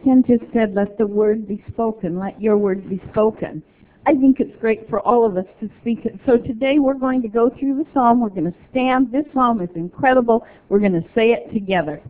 Ken just said, let the word be spoken, let your word be spoken. I think it's great for all of us to speak it. So today we're going to go through the psalm. We're going to stand. This psalm is incredible. We're going to say it together.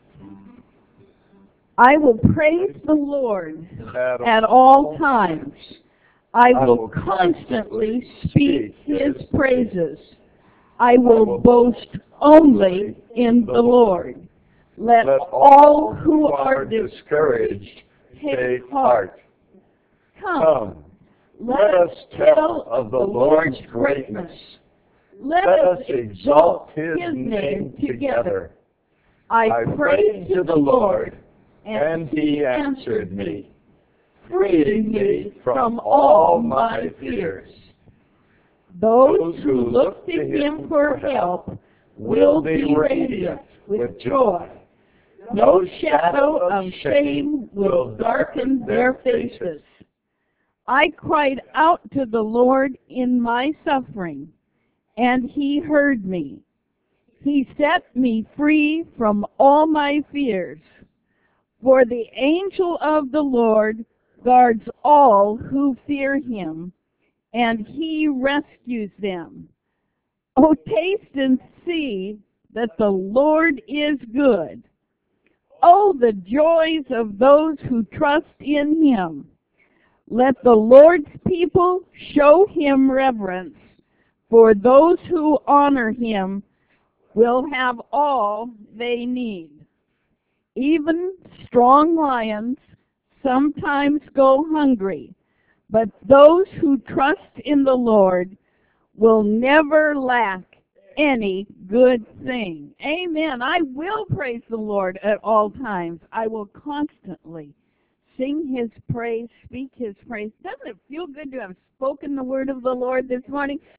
I will praise the Lord at all times. I will constantly speak his praises. I will boast only in the Lord. Let all who are discouraged take heart. Come, let us tell of the Lord's greatness. Let us exalt his name together. I prayed to the Lord, and he answered me, freeing me from all my fears. Those who look to him for help will be radiant with joy. No shadow of shame will darken their faces. I cried out to the Lord in my suffering, and he heard me. He set me free from all my fears. For the angel of the Lord guards all who fear him, and he rescues them. Oh, taste and see that the Lord is good. Oh, the joys of those who trust in him. Let the Lord's people show him reverence, for those who honor him will have all they need. Even strong lions sometimes go hungry, but those who trust in the Lord will never lack any good thing. Amen. I will praise the Lord at all times. I will constantly sing his praise, speak his praise. Doesn't it feel good to have spoken the word of the Lord this morning?